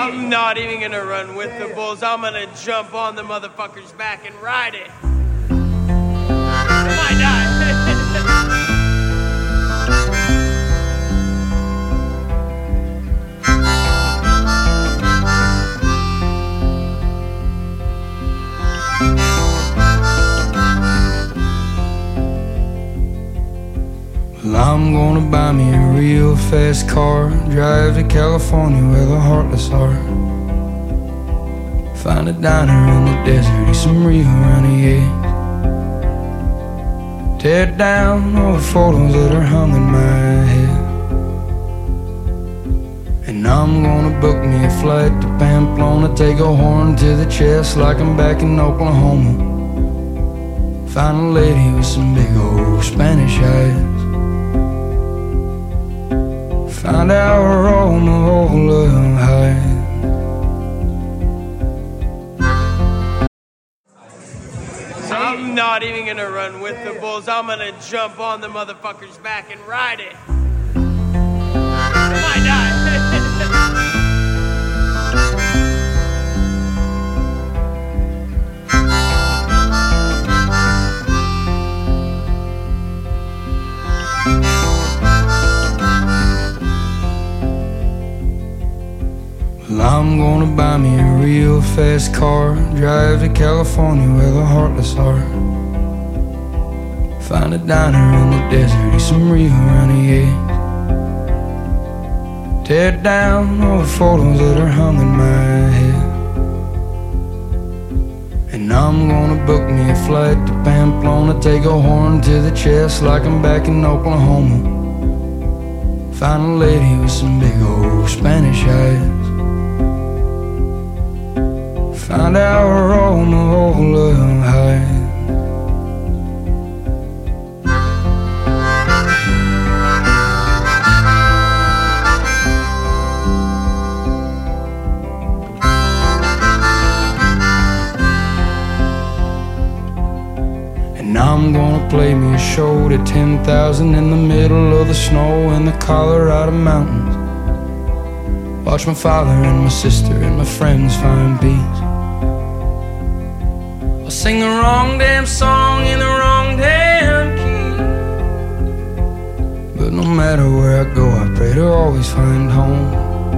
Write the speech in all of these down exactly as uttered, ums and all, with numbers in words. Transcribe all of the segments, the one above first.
I'm not even gonna run with the bulls. I'm gonna jump on the motherfucker's back and ride it. I might die. Well, I'm gonna buy me a real fast car, drive to California where the heartless are. Find a diner in the desert, eat some real runny eggs. Tear down all the photos that are hung in my head. And I'm gonna book me a flight to Pamplona, take a horn to the chest like I'm back in Oklahoma. Find a lady with some big old Spanish eyes. Find out where all my old love hides. I'm not even gonna run with the bulls. I'm gonna jump on the motherfucker's back and ride it. I might die. Well, I'm gonna buy me a real fast car, drive to California where the heartless are. Find a diner in the desert, eat some real runny eggs. Tear down all the photos that are hung in my head. And I'm gonna book me a flight to Pamplona, take a horn to the chest like I'm back in Oklahoma. Find a lady with some big old Spanish eyes. Find out where all my old love hides. And I'm gonna play me a show to ten thousand in the middle of the snow in the Colorado mountains. Watch my father and my sister and my friends find peace. Sing the wrong damn song in the wrong damn key. But no matter where I go, I pray to always find home.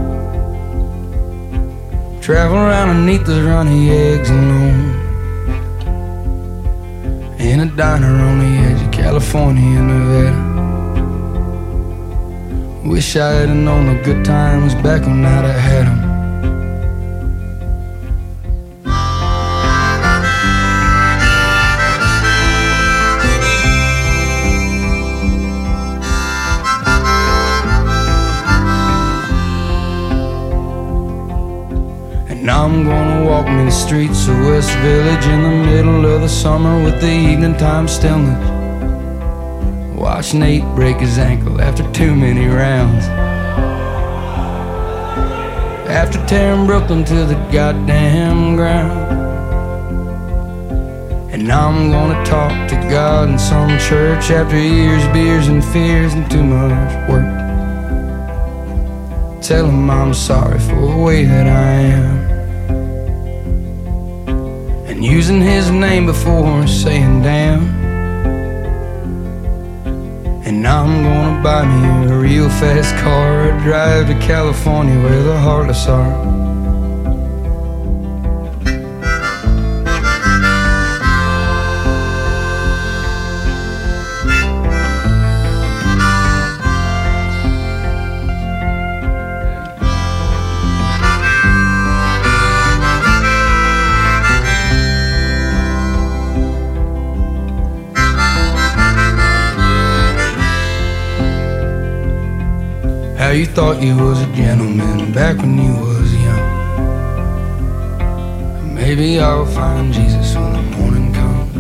Travel around and eat those runny eggs alone. In a diner on the edge of California and Nevada. Wish I had known the good times back when I'd have had them. And I'm gonna walk me the streets of West Village in the middle of the summer with the evening time stillness. Watch Nate break his ankle after too many rounds. After tearing Brooklyn to the goddamn ground. And I'm gonna talk to God in some church after years, beers and fears and too much work. Tell him I'm sorry for the way that I am. And using his name before saying damn. And I'm gonna buy me a real fast car, drive to California where the heartless are. How you thought you was a gentleman back when you was young. Maybe I'll find Jesus when the morning comes.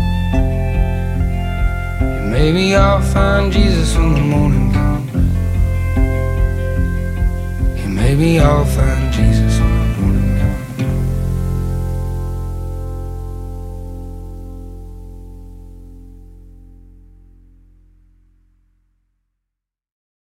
Maybe I'll find Jesus when the morning comes. Maybe I'll find Jesus when the